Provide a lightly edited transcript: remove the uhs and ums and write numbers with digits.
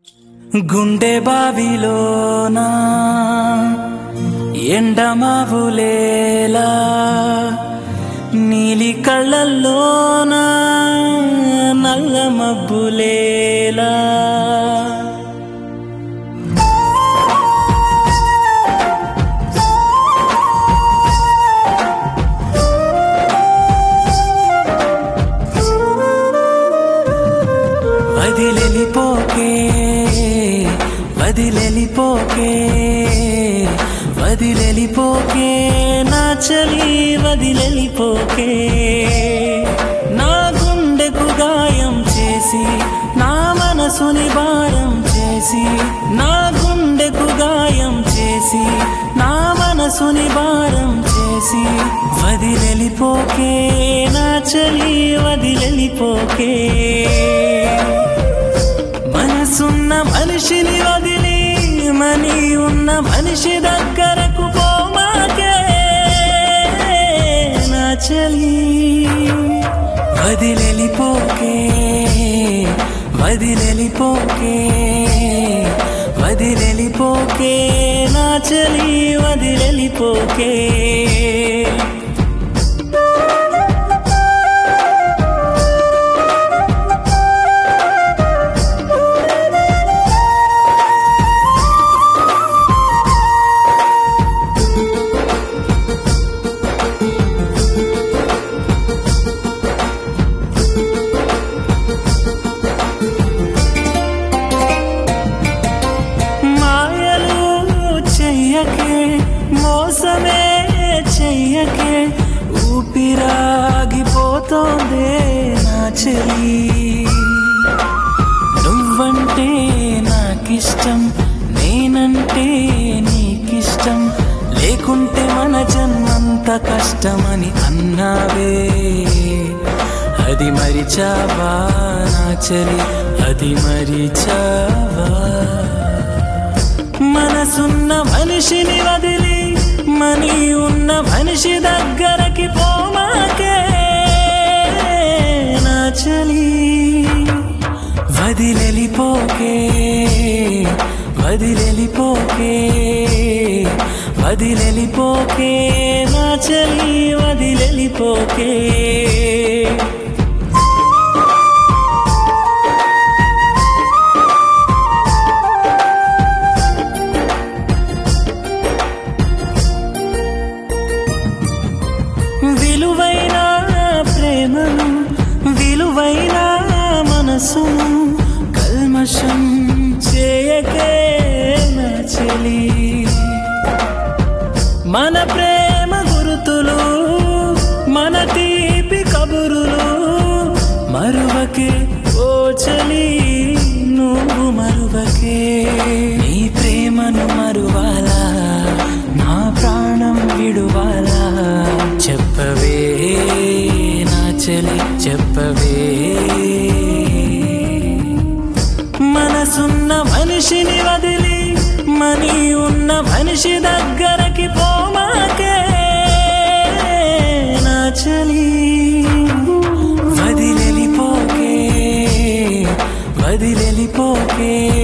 గుండె బావిలోనా ఎండమావులేలా నీలి కళ్ళల్లోనా నల్ల మబ్బులేలా వదిలెలిపోకే వదిలెలిపోకే వదిలెలిపోకే నా చలి వదిలెలిపోకే నా గుండెకు గాయం చేసి నా మనసుని భారం చేసి నా గుండెకు గాయం చేసి నా మనసుని భారం చేసి వదిలెలిపోకే నా చలి వదిలెలిపోకే మనసున్న మనిషిని వదిలి మనీ ఉన్న మనిషి దగ్గరకు పోమాకే నా చలి వదిలెలిపోకే వదిలెలిపోకే వదిలెలిపోకే నా చలి వదిలెలిపోకే మోసమే చెయ్యకే ఊపిరాగిపోతోందే నా చెలి నువ్వంటే నాకిష్టం నేనంటే నీకిష్టం లేకుంటే మన జన్మంత కష్టమని అన్నావే అది మరిచావా నా చెలి అది మరిచావా మనసున్న మనిషిని వదిలి మనీ ఉన్న మనిషి దగ్గరకి పోమాకే నా చలి వదిలెలిపోకే వదిలెలిపోకే వదిలెలిపోకే నా చలి వదిలెలిపోకే విలువైన ప్రేమను విలువైన మనసును కల్మషం చేయకే నా చెలి మన ప్రేమ గురుతులు మన తీపి కబురులు మరువకే ఓ చలి నువ్వు మరువకే నీ ప్రేమను మరువాలా నా ప్రాణం విడువాలా చెప్పవే నా చలి చెప్పవే మనసున్న మనిషిని వదిలి మనీ ఉన్న మనిషి దగ్గరకి పోమాకే నా చలి వదిలెలిపోకే వదిలెలిపోకే